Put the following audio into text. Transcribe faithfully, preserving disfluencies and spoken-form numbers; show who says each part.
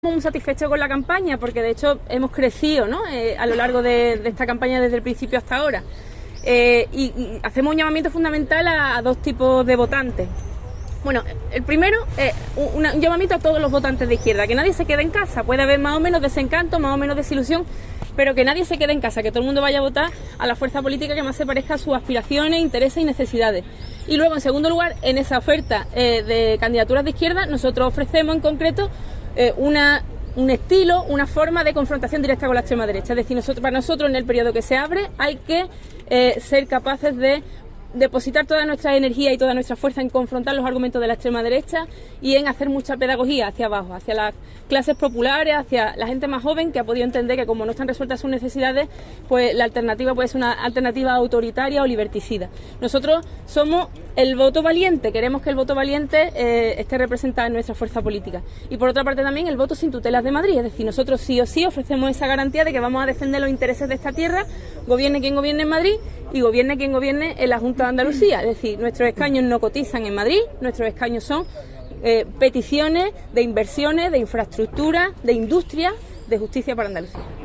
Speaker 1: Muy satisfechos con la campaña porque de hecho hemos crecido, ¿no? eh, a lo largo de, de esta campaña desde el principio hasta ahora eh, y, y hacemos un llamamiento fundamental a, a dos tipos de votantes. Bueno, el primero es un, un llamamiento a todos los votantes de izquierda, que nadie se quede en casa. Puede haber más o menos desencanto, más o menos desilusión, pero que nadie se quede en casa, que todo el mundo vaya a votar a la fuerza política que más se parezca a sus aspiraciones, intereses y necesidades. Y luego, en segundo lugar, en esa oferta eh, de candidaturas de izquierda, nosotros ofrecemos en concreto eh, una, un estilo, una forma de confrontación directa con la extrema derecha. Es decir, nosotros, para nosotros en el periodo que se abre hay que eh, ser capaces de depositar toda nuestra energía y toda nuestra fuerza en confrontar los argumentos de la extrema derecha y en hacer mucha pedagogía hacia abajo, hacia las clases populares, hacia la gente más joven que ha podido entender que como no están resueltas sus necesidades, pues la alternativa puede ser una alternativa autoritaria o liberticida. Nosotros somos el voto valiente, queremos que el voto valiente eh, esté representado en nuestra fuerza política. Y por otra parte también el voto sin tutelas de Madrid, es decir, nosotros sí o sí ofrecemos esa garantía de que vamos a defender los intereses de esta tierra, gobierne quien gobierne en Madrid y gobierne quien gobierne en la Junta de Andalucía. Es decir, nuestros escaños no cotizan en Madrid, nuestros escaños son eh, peticiones de inversiones, de infraestructura, de industria, de justicia para Andalucía.